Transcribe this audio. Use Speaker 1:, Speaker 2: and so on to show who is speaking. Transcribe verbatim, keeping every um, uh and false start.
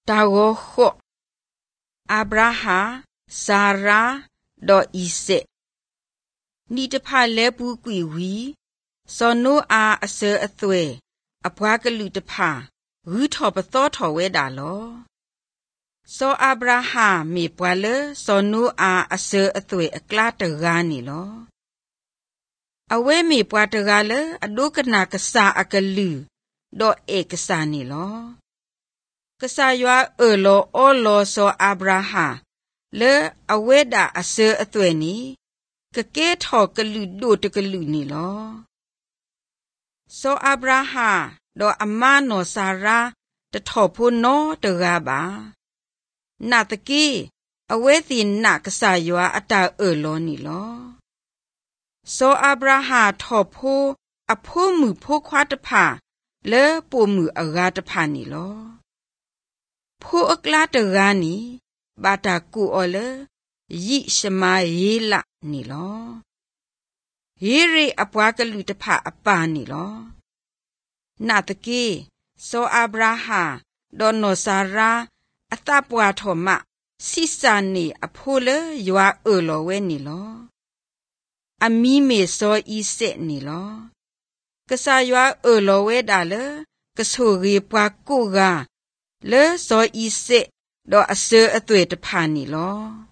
Speaker 1: တာဝခောအာဗြဟံဇာရာဒေါ်ဣစေနိတဖာလဲပူကွီဝီစောနိုအာအစေအသွဲအဘွားကလူတဖာရူထောပသောထောဝဲတာလောစောအာဗြဟံမေပွာလေစောနိုအာအစေအသွဲအကလာတကားနီလောအဝဲမေပွားတကားလေအဒုကနာကဆာအကလူဒေါ်ဧကဆာနီလောကဆာယွာအလောအောလောစောအာဗြဟံလေအဝဲတာအစေအသွဲနီကကဲထောကလူဒိုတကလူနီလောစောအာဗြဟံဒေါ်အမနောစာရာတထောဖို့နောတကားပါနာတကေအဝဲစီနာကဆာယွာအတာအလောနီလောစောအာဗြဟံထောဖို့အဖို့မှုဖို့ခွားတဖာလေပိုမှုအဂါတဖာနီလောဖို့အကလာတကားနီဘာတာကူအော်လေယိရှမာယေလနီလောယေရိအပွားကလူတဖာအပါနီလောနာတကေစောအာဗြဟံဒေါ်နောစာရာအတပွားထောမစိစာနီအဖိုးလေယွာအလောဝဲနီလောအမီမေစောဤစေနီလောကဆာယွာအလောဝဲတာလေကဆူရီပွားကိုကလေစောဤစေဒေါ်အစေအသွေတဖာနီလော